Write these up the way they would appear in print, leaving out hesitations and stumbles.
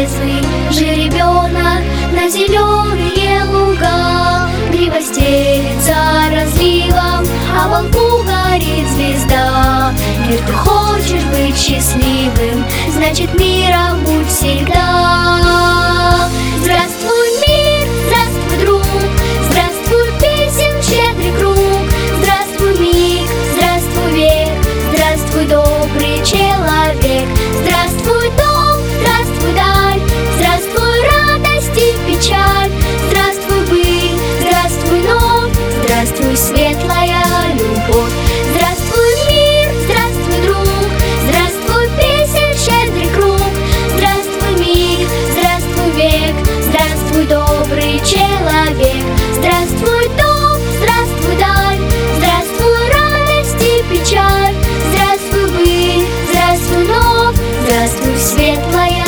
резвый жеребенок на зеленые луга. Грива стелется разливом, а во лбу горит звезда. Мир, ты хочешь быть счастливым, значит миром будь всегда. Здравствуй, мир, здравствуй, друг, здравствуй, песен щедрый круг. Здравствуй, миг, здравствуй, век, здравствуй, добрый человек. Здравствуй, дом, здравствуй, даль, здравствуй, радость и печаль. Здравствуй, быль, здравствуй, ночь, здравствуй, светлая любовь. Здравствуй, мир, здравствуй, друг, здравствуй, песен щедрый круг. Здравствуй, миг, здравствуй, век, здравствуй, добрый человек. Здравствуй, дом, здравствуй, даль, здравствуй, радость и печаль. Здравствуй, быль, здравствуй, ночь, здравствуй, светлая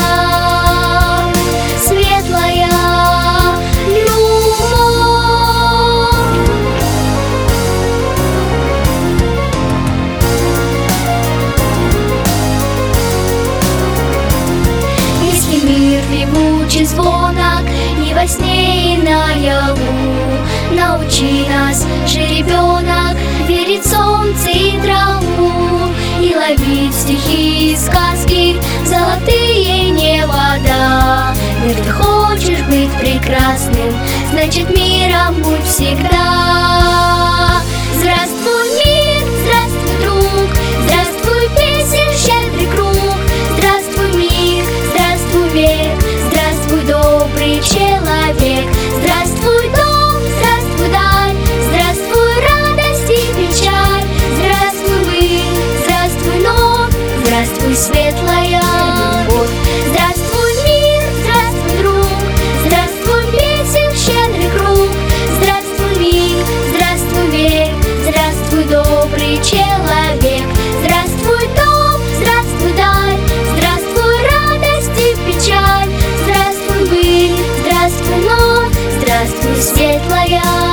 любовь. Если мир певучий звонок и во сне, и наяву, научи нас, жеребенок, верить в солнце и траву, и ловить стихи и сказки, золотые невода. Мир, ты хочешь быть прекрасным, значит миром будь всегда. Здравствуй, мир, здравствуй, друг, здравствуй, песен щедрый круг. Здравствуй, миг, здравствуй, век, здравствуй, добрый человек. Здравствуй, дом, здравствуй, даль, здравствуй, радость и печаль. Здравствуй, быль, здравствуй, ночь, здравствуй, светлая любовь. Здравствуй, мир, здравствуй, друг, здравствуй, песен щедрый круг. Здравствуй, миг, здравствуй, век, здравствуй, добрый человек. Здравствуй, дом, здравствуй, даль, здравствуй, радость и печаль. Здравствуй, быль, здравствуй, ночь, здравствуй, светлая